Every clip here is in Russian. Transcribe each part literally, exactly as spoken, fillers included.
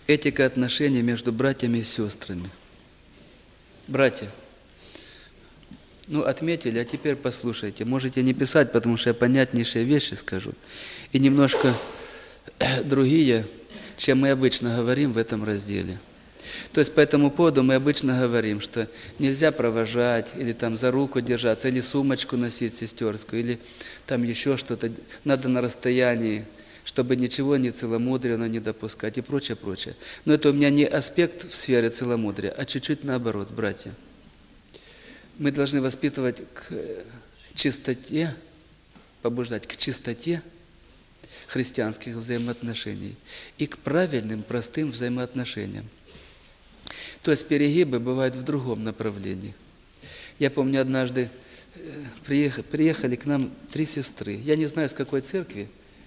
Этика отношений между братьями и сестрами. Братья, ну отметили, а теперь послушайте. Можете не писать, потому что я понятнейшие вещи скажу. И немножко другие, чем мы обычно говорим в этом разделе. То есть по этому поводу мы обычно говорим, что нельзя провожать, или там за руку держаться, или сумочку носить сестерскую, или там еще что-то. Надо на расстоянии, чтобы ничего не целомудренно не допускать и прочее, прочее. Но это у меня не аспект в сфере целомудрия, а чуть-чуть наоборот, братья. Мы должны воспитывать к чистоте, побуждать к чистоте христианских взаимоотношений и к правильным, простым взаимоотношениям. То есть перегибы бывают в другом направлении. Я помню, однажды приехали, приехали к нам три сестры. Я не знаю, с какой церкви.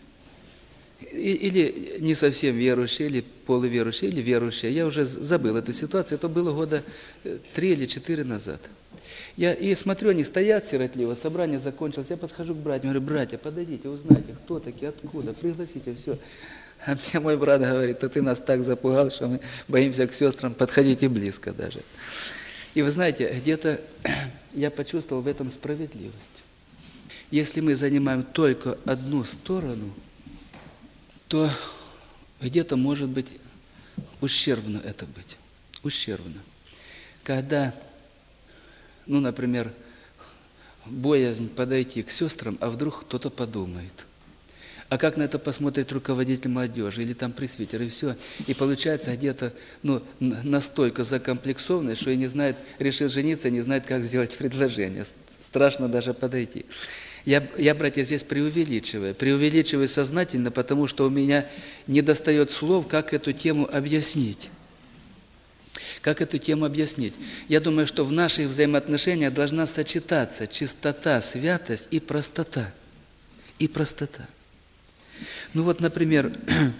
Или не совсем верующие, или полуверующие, или верующие. Я уже забыл эту ситуацию. Это было года три или четыре назад. Я и смотрю, они стоят сиротливо, собрание закончилось. Я подхожу к братьям, говорю: братья, подойдите, узнайте, кто такие, откуда, пригласите, все. А мне мой брат говорит: а ты нас так запугал, что мы боимся к сестрам подходить и близко даже. И вы знаете, где-то я почувствовал в этом справедливость. Если мы занимаем только одну сторону, то где-то может быть ущербно это быть. Ущербно. Когда, ну, например, боязнь подойти к сестрам, а вдруг кто-то подумает. А как на это посмотрит руководитель молодежи или там пресвитер, и все. И получается где-то ну, настолько закомплексованный, что и не знает, решил жениться, не знает, как сделать предложение. Страшно даже подойти. Я, я, братья, здесь преувеличиваю. Преувеличиваю сознательно, потому что у меня не достает слов, как эту тему объяснить. Как эту тему объяснить? Я думаю, что в наших взаимоотношениях должна сочетаться чистота, святость и простота. И простота. Ну вот, например,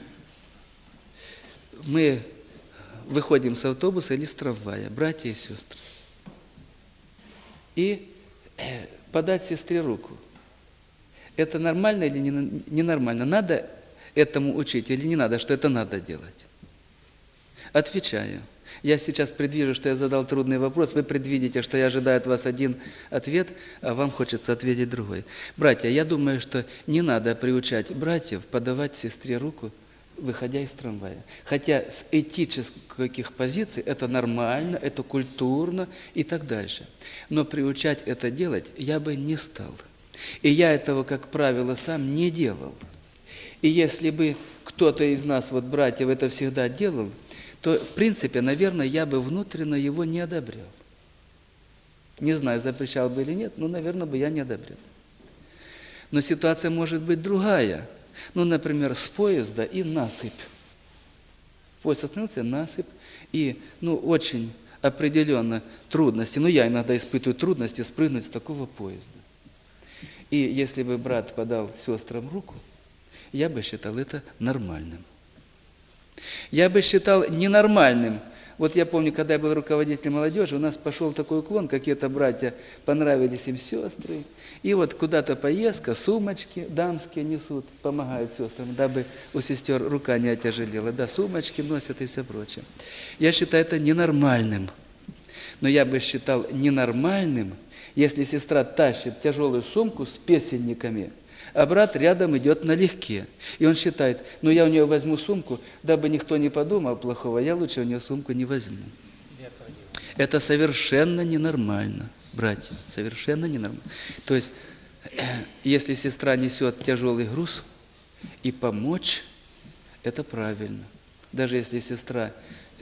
мы выходим с автобуса или с трамвая, братья и сестры, и подать сестре руку. Это нормально или ненормально? Надо этому учить или не надо, что это надо делать? Отвечаю. Я сейчас предвижу, что я задал трудный вопрос, вы предвидите, что я ожидаю от вас один ответ, а вам хочется ответить другой. Братья, я думаю, что не надо приучать братьев подавать сестре руку, выходя из трамвая. Хотя с этических позиций это нормально, это культурно и так дальше. Но приучать это делать я бы не стал. И я этого, как правило, сам не делал. И если бы кто-то из нас, вот братьев, это всегда делал, то, в принципе, наверное, я бы внутренне его не одобрял. Не знаю, запрещал бы или нет, но, наверное, бы я не одобрял. Но ситуация может быть другая. Ну, например, с поезда и насыпь. Поезд остановился, насыпь. И, ну, очень определенно трудности. Ну, я иногда испытываю трудности спрыгнуть с такого поезда. И если бы брат подал сестрам руку, я бы считал это нормальным. Я бы считал ненормальным. Вот я помню, когда я был руководителем молодежи, у нас пошел такой уклон, какие-то братья, понравились им сестры. И вот куда-то поездка, сумочки дамские несут, помогают сестрам, дабы у сестер рука не отяжелела. Да, сумочки носят и все прочее. Я считаю это ненормальным. Но я бы считал ненормальным, если сестра тащит тяжелую сумку с песенниками, а брат рядом идет налегке. И он считает, ну я у нее возьму сумку, дабы никто не подумал плохого, я лучше у нее сумку не возьму. Это совершенно ненормально, братья, совершенно ненормально. То есть, если сестра несет тяжелый груз, и помочь, это правильно. Даже если сестра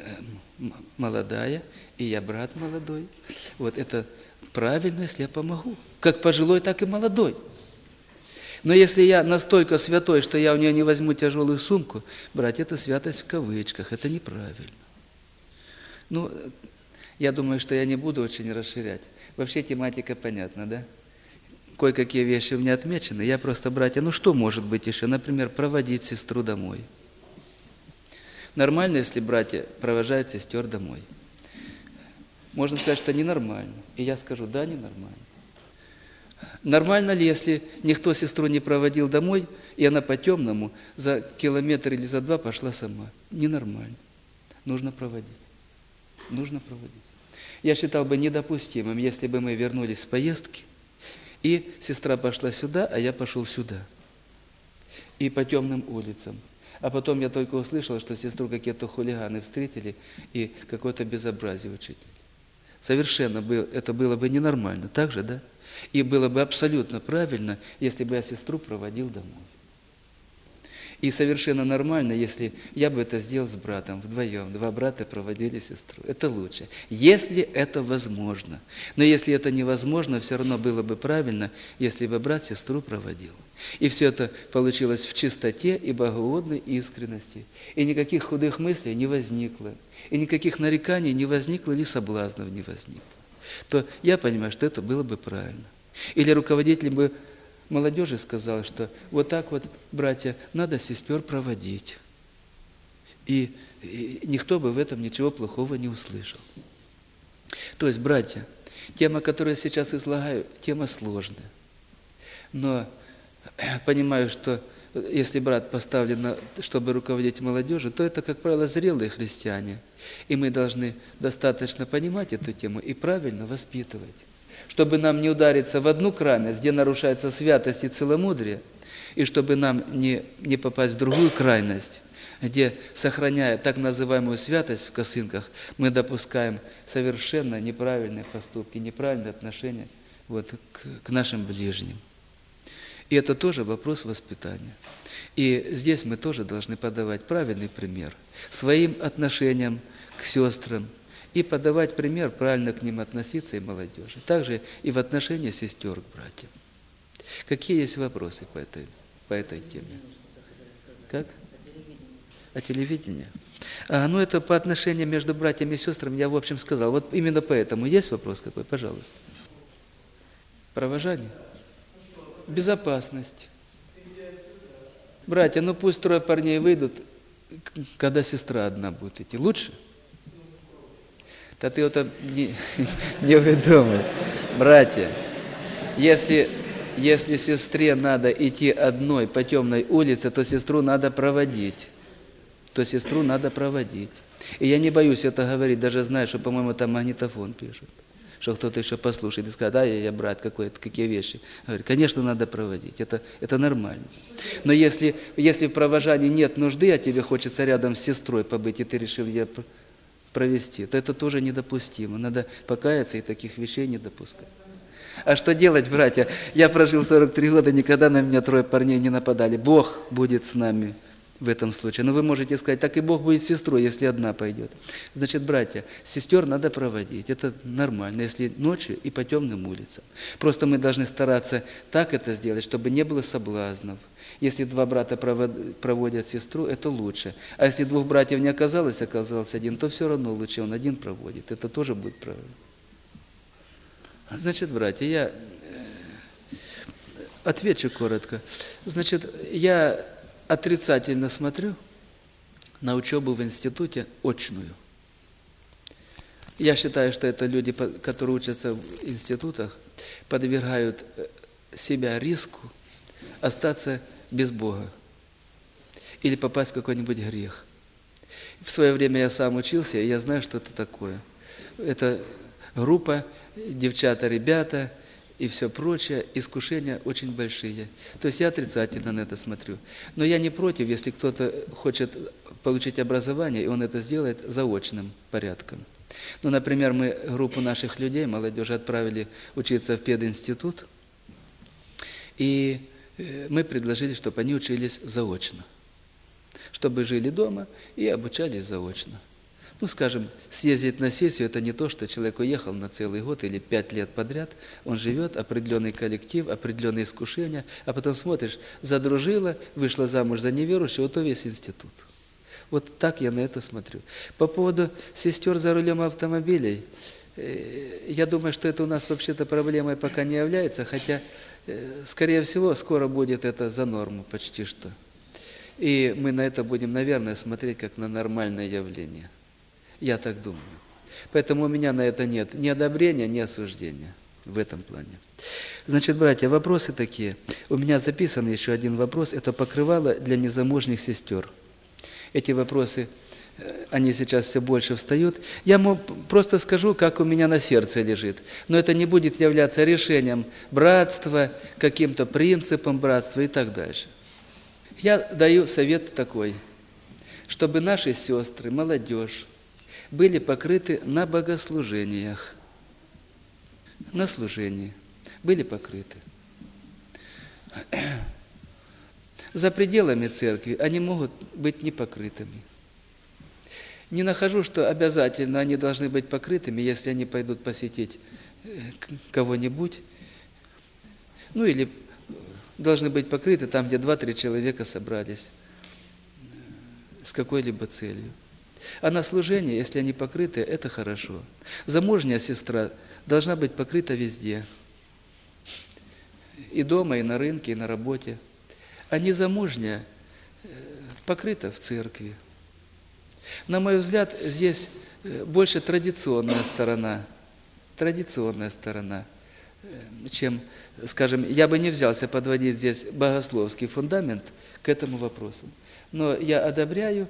молодая, и я брат молодой, вот это правильно, если я помогу. Как пожилой, так и молодой. Но если я настолько святой, что я у нее не возьму тяжелую сумку, братья, это святость в кавычках, это неправильно. Ну, я думаю, что я не буду очень расширять. Вообще тематика понятна, да? Кое-какие вещи у меня отмечены. Я просто, братья, ну что может быть еще? Например, проводить сестру домой. Нормально, если братья провожают сестер домой? Можно сказать, что ненормально. И я скажу, да, ненормально. Нормально ли, если никто сестру не проводил домой, и она по темному за километр или за два пошла сама? Ненормально. нужно проводить. Нужно проводить. Я считал бы недопустимым, если бы мы вернулись с поездки, и сестра пошла сюда, а я пошел сюда. И по темным улицам. А потом я только услышал, что сестру какие-то хулиганы встретили и какое-то безобразие учитель. Совершенно был, это было бы ненормально, так же, да? И было бы абсолютно правильно, если бы я сестру проводил домой. И совершенно нормально, если я бы это сделал с братом, вдвоем. Два брата проводили сестру. Это лучше. Если это возможно. Но если это невозможно, все равно было бы правильно, если бы брат сестру проводил. И все это получилось в чистоте и богоугодной искренности. И никаких худых мыслей не возникло. И никаких нареканий не возникло, или соблазнов не возникло. То я понимаю, что это было бы правильно. Или руководитель бы молодежи сказал, что вот так вот, братья, надо сестер проводить. И, и никто бы в этом ничего плохого не услышал. То есть, братья, тема, которую я сейчас излагаю, тема сложная. Но понимаю, что если брат поставлен, чтобы руководить молодежью, то это, как правило, зрелые христиане. И мы должны достаточно понимать эту тему и правильно воспитывать. Чтобы нам не удариться в одну крайность, где нарушается святость и целомудрие, и чтобы нам не, не попасть в другую крайность, где, сохраняя так называемую святость в косынках, мы допускаем совершенно неправильные поступки, неправильные отношения вот, к, к нашим ближним. И это тоже вопрос воспитания. И здесь мы тоже должны подавать правильный пример своим отношениям к сестрам, и подавать пример, правильно к ним относиться и молодежи. Также и в отношении сестер к братьям. Какие есть вопросы по этой, по этой теме? Как? О телевидении. А, ну, это по отношениям между братьями и сестрами я, в общем, сказал. Вот именно поэтому. Есть вопрос какой? Пожалуйста. Провожание? Безопасность. Братья, ну пусть трое парней выйдут, когда сестра одна будет идти. Лучше? Да ты вот не, не выдумай. Братья, если, если сестре надо идти одной по темной улице, то сестру надо проводить. То сестру надо проводить. И я не боюсь это говорить, даже знаю, что, по-моему, там магнитофон пишут. Что кто-то еще послушает и скажет, да, я, я брат, какой-то, какие вещи. Говорит, конечно, надо проводить, это, это нормально. Но если, если в провожании нет нужды, а тебе хочется рядом с сестрой побыть, и ты решил ее провести, то это тоже недопустимо. Надо покаяться и таких вещей не допускать. А что делать, братья? Я прожил сорок три года, никогда на меня трое парней не нападали. Бог будет с нами в этом случае. Но вы можете сказать, так и Бог будет с сестрой, если одна пойдет. Значит, братья, сестер надо проводить. Это нормально, если ночью и по темным улицам. Просто мы должны стараться так это сделать, чтобы не было соблазнов. Если два брата проводят сестру, это лучше. А если двух братьев не оказалось, оказался один, то все равно лучше он один проводит. Это тоже будет правильно. Значит, братья, я отвечу коротко. Значит, я отрицательно смотрю на учебу в институте очную. Я считаю, что это люди, которые учатся в институтах, подвергают себя риску остаться без Бога или попасть в какой-нибудь грех. В свое время я сам учился, и я знаю, что это такое. Это группа, девчата, ребята и все прочее, искушения очень большие. То есть я отрицательно на это смотрю. Но я не против, если кто-то хочет получить образование, и он это сделает заочным порядком. Ну, например, мы группу наших людей, молодежи, отправили учиться в пединститут, и мы предложили, чтобы они учились заочно, чтобы жили дома и обучались заочно. Ну, скажем, съездить на сессию – это не то, что человек уехал на целый год или пять лет подряд, он живет, определенный коллектив, определенные искушения, а потом смотришь, задружила, вышла замуж за неверующего, то весь институт. Вот так я на это смотрю. По поводу сестер за рулем автомобилей, я думаю, что это у нас вообще-то проблемой пока не является, хотя, скорее всего, скоро будет это за норму почти что. И мы на это будем, наверное, смотреть как на нормальное явление. Я так думаю. Поэтому у меня на это нет ни одобрения, ни осуждения в этом плане. Значит, братья, вопросы такие. У меня записан еще один вопрос. Это покрывало для незамужних сестер. Эти вопросы они сейчас все больше встают. Я ему просто скажу, как у меня на сердце лежит. Но это не будет являться решением братства, каким-то принципом братства и так дальше. Я даю совет такой, чтобы наши сестры, молодежь, были покрыты на богослужениях, на служении, были покрыты. За пределами церкви они могут быть непокрытыми. Не нахожу, что обязательно они должны быть покрытыми, если они пойдут посетить кого-нибудь, ну или должны быть покрыты там, где два-три человека собрались с какой-либо целью. А на служение, если они покрыты, это хорошо. Замужняя сестра должна быть покрыта везде. И дома, и на рынке, и на работе. А незамужняя покрыта в церкви. На мой взгляд, здесь больше традиционная сторона. Традиционная сторона, чем, скажем, я бы не взялся подводить здесь богословский фундамент к этому вопросу. Но я одобряю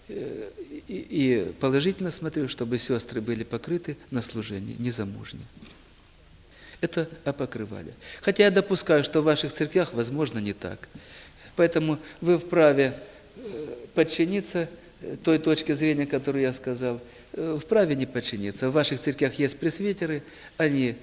и положительно смотрю, чтобы сестры были покрыты на служении, незамужние. Это о покрывале. Хотя я допускаю, что в ваших церквях, возможно, не так. Поэтому вы вправе подчиниться той точке зрения, которую я сказал, вправе не подчиниться. В ваших церквях есть пресвитеры, они...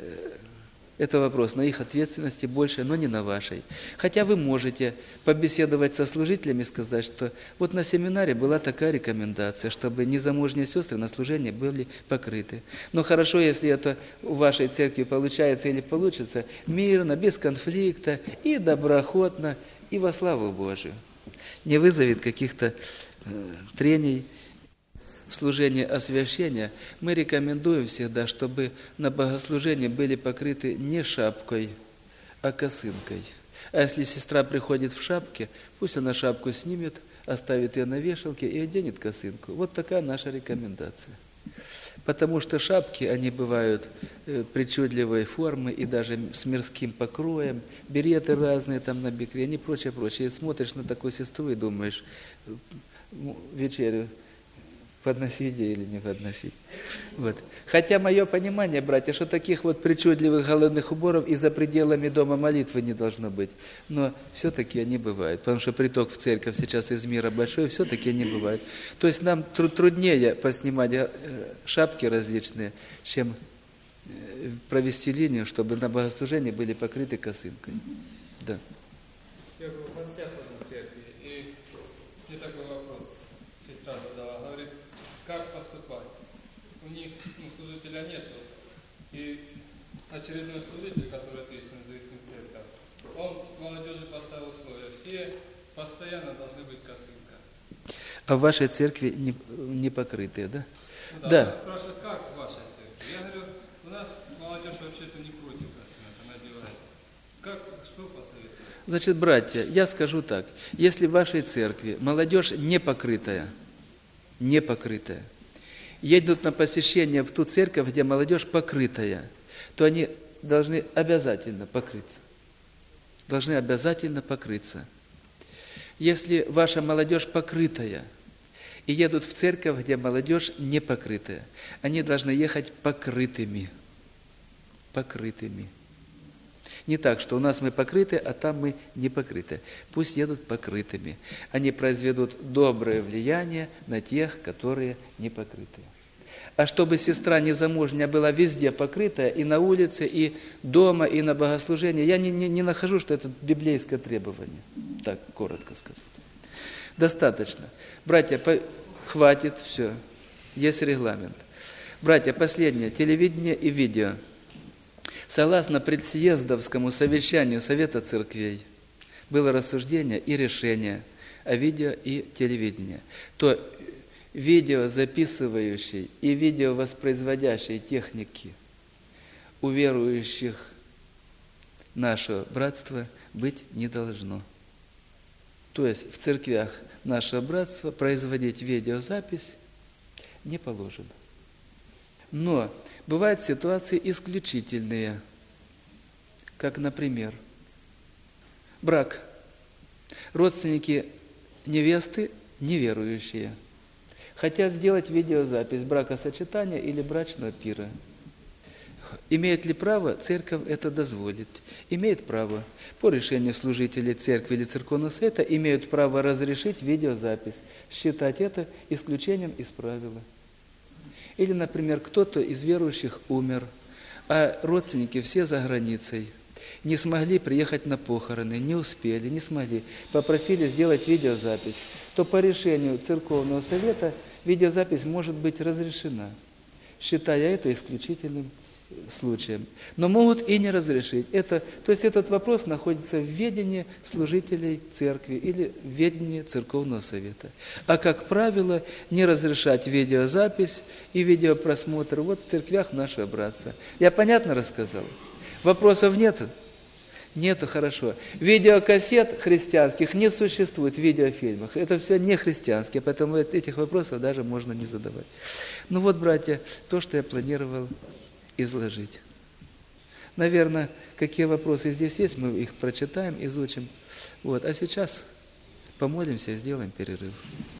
Это вопрос на их ответственности больше, но не на вашей. Хотя вы можете побеседовать со служителями и сказать, что вот на семинаре была такая рекомендация, чтобы незамужние сестры на служении были покрыты. Но хорошо, если это в вашей церкви получается или получится, мирно, без конфликта и доброходно, и во славу Божию. Не вызовет каких-то э, трений. В служении освящения мы рекомендуем всегда, чтобы на богослужении были покрыты не шапкой, а косынкой. А если сестра приходит в шапке, пусть она шапку снимет, оставит ее на вешалке и оденет косынку. Вот такая наша рекомендация. Потому что шапки, они бывают причудливой формы и даже с мирским покроем, береты разные там на бекрень и прочее, прочее. И смотришь на такую сестру и думаешь, вечерю подносить ей или не подносить. Вот. Хотя мое понимание, братья, что таких вот причудливых головных уборов и за пределами дома молитвы не должно быть. Но все-таки они бывают. Потому что приток в церковь сейчас из мира большой, все-таки они бывают. То есть нам труд- труднее поснимать шапки различные, чем провести линию, чтобы на богослужении были покрыты косынкой. Да. Я был в гостях в одной церкви, и мне такой вопрос сестра задала, говорит, как поступать? У них ну, служителя нету, и очередной служитель, который ответственен за их церковь, он молодежи поставил условия, все постоянно должны быть косынка. А в вашей церкви не, не покрытые, да? Ну, да, да. Она спрашивает, как в вашей церкви? Я говорю, у нас молодежь вообще-то не против косынок, она делает. Как, что посоветует? Значит, братья, я скажу так. Если в вашей церкви молодежь не покрытая, не покрытая, едут на посещение в ту церковь, где молодежь покрытая, то они должны обязательно покрыться. Должны обязательно покрыться. Если ваша молодежь покрытая и едут в церковь, где молодежь не покрытая, они должны ехать покрытыми. Покрытыми. Не так, что у нас мы покрыты, а там мы не покрыты. Пусть едут покрытыми. Они произведут доброе влияние на тех, которые не покрыты. А чтобы сестра незамужняя была везде покрытая, и на улице, и дома, и на богослужении, я не, не, не нахожу, что это библейское требование. Так, коротко сказать. Достаточно. Братья, по... хватит, все. Есть регламент. Братья, последнее. Телевидение и видео. Согласно предсъездовскому совещанию Совета Церквей было рассуждение и решение о видео и телевидении. То видео записывающей и видео воспроизводящей техники у верующих нашего братства быть не должно. То есть в церквях нашего братства производить видеозапись не положено. Но бывают ситуации исключительные, как, например, брак. Родственники невесты неверующие. хотят сделать видеозапись бракосочетания или брачного пира. Имеет ли право церковь это дозволить? Имеет право. По решению служителей церкви или церковного совета имеют право разрешить видеозапись, считать это исключением из правила. Или, например, кто-то из верующих умер, а родственники все за границей, не смогли приехать на похороны, не успели, не смогли, попросили сделать видеозапись, то по решению церковного совета видеозапись может быть разрешена, считая это исключительным случаем. Но могут и не разрешить. Это, то есть этот вопрос находится в ведении служителей церкви или в ведении церковного совета. А как правило, не разрешать видеозапись и видеопросмотр вот в церквях нашего братства. Я понятно рассказал? Вопросов нет? Нету, хорошо. Видеокассет христианских не существует в видеофильмах. Это все не христианские, поэтому этих вопросов даже можно не задавать. Ну вот, братья, то, что я планировал изложить. Наверное, какие вопросы здесь есть, мы их прочитаем, изучим. Вот. А сейчас помолимся и сделаем перерыв.